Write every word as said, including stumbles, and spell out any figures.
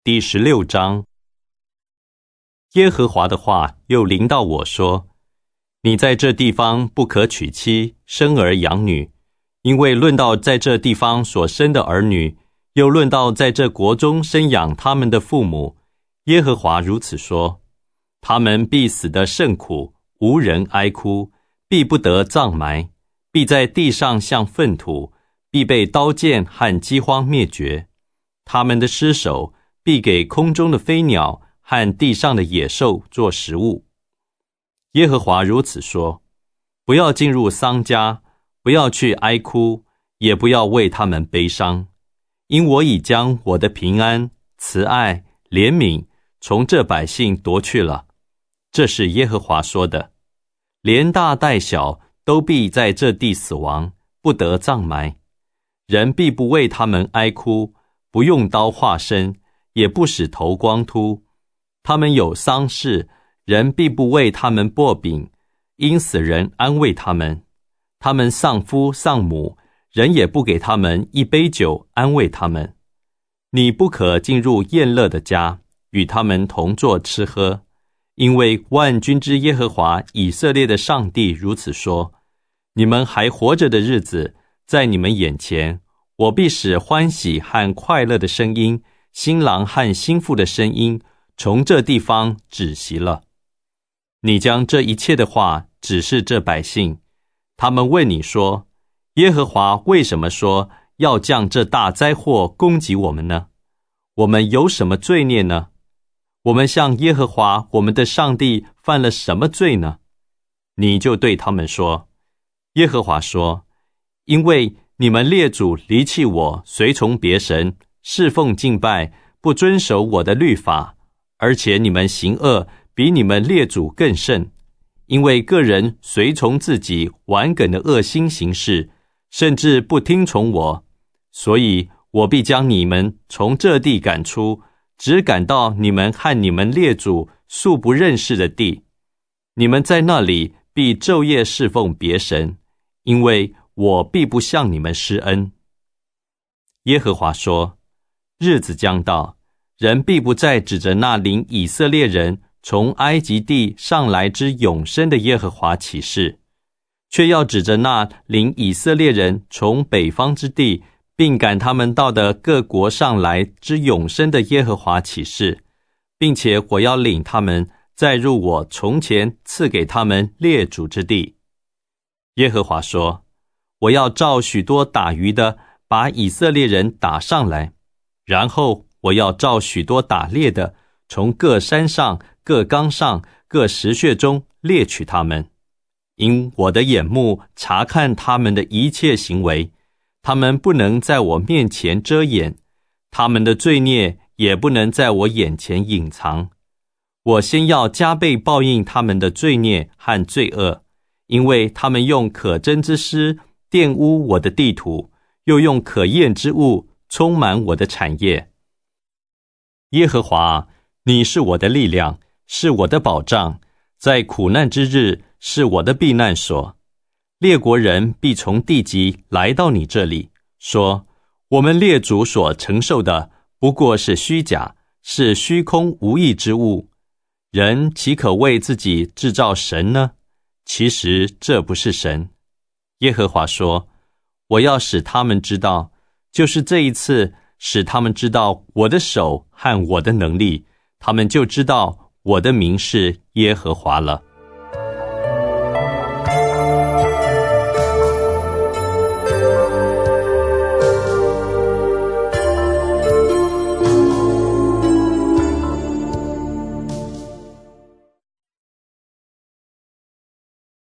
第十六章。耶和华的话又临到我说：你在这地方不可娶妻，生儿养女，因为论到在这地方所生的儿女，又论到在这国中生养他们的父母，耶和华如此说：他们必死得甚苦，无人哀哭，必不得葬埋，必在地上像粪土，必被刀剑和饥荒灭绝。他们的尸首必给空中的飞鸟和地上的野兽做食物。耶和华如此说：不要进入丧家，不要去哀哭，也不要为他们悲伤，因我已将我的平安、慈爱、怜悯从这百姓夺去了。这是耶和华说的。连大带小都必在这地死亡，不得葬埋。人必不为他们哀哭，不用刀划身，也不使头光秃。他们有丧事，人必不为他们擘饼，因死人安慰他们。他们丧夫丧母，人也不给他们一杯酒安慰他们。你不可进入宴乐的家，与他们同坐吃喝，因为万军之耶和华以色列的上帝如此说：你们还活着的日子，在你们眼前，我必使欢喜和快乐的声音，新郎和新妇的声音，从这地方止息了。你将这一切的话指示这百姓，他们问你说：耶和华为什么说要降这大灾祸攻击我们呢？我们有什么罪孽呢？我们向耶和华我们的上帝犯了什么罪呢？你就对他们说：耶和华说，因为你们列祖离弃我，随从别神，侍奉敬拜，不遵守我的律法，而且你们行恶比你们列祖更甚，因为个人随从自己顽梗的恶心行事，甚至不听从我，所以我必将你们从这地赶出，只赶到你们和你们列祖素不认识的地。你们在那里必昼夜侍奉别神，因为我必不向你们施恩。耶和华说：日子将到，人必不再指着那领以色列人从埃及地上来之永生的耶和华起誓，却要指着那领以色列人从北方之地，并赶他们到的各国上来之永生的耶和华起誓，并且我要领他们再入我从前赐给他们列祖之地。耶和华说：我要召许多打鱼的，把以色列人打上来，然后我要召许多打猎的，从各山上、各冈上、各石穴中猎取他们。因我的眼目察看他们的一切行为，他们不能在我面前遮掩，他们的罪孽也不能在我眼前隐藏。我先要加倍报应他们的罪孽和罪恶，因为他们用可憎之师玷污我的地土，又用可厌之物充满我的产业。耶和华，你是我的力量，是我的保障，在苦难之日是我的避难所。列国人必从地极来到你这里，说：我们列祖所承受的不过是虚假，是虚空无益之物。人岂可为自己制造神呢？其实这不是神。耶和华说：我要使他们知道，就是这一次使他们知道我的手和我的能力，他们就知道我的名是耶和华了。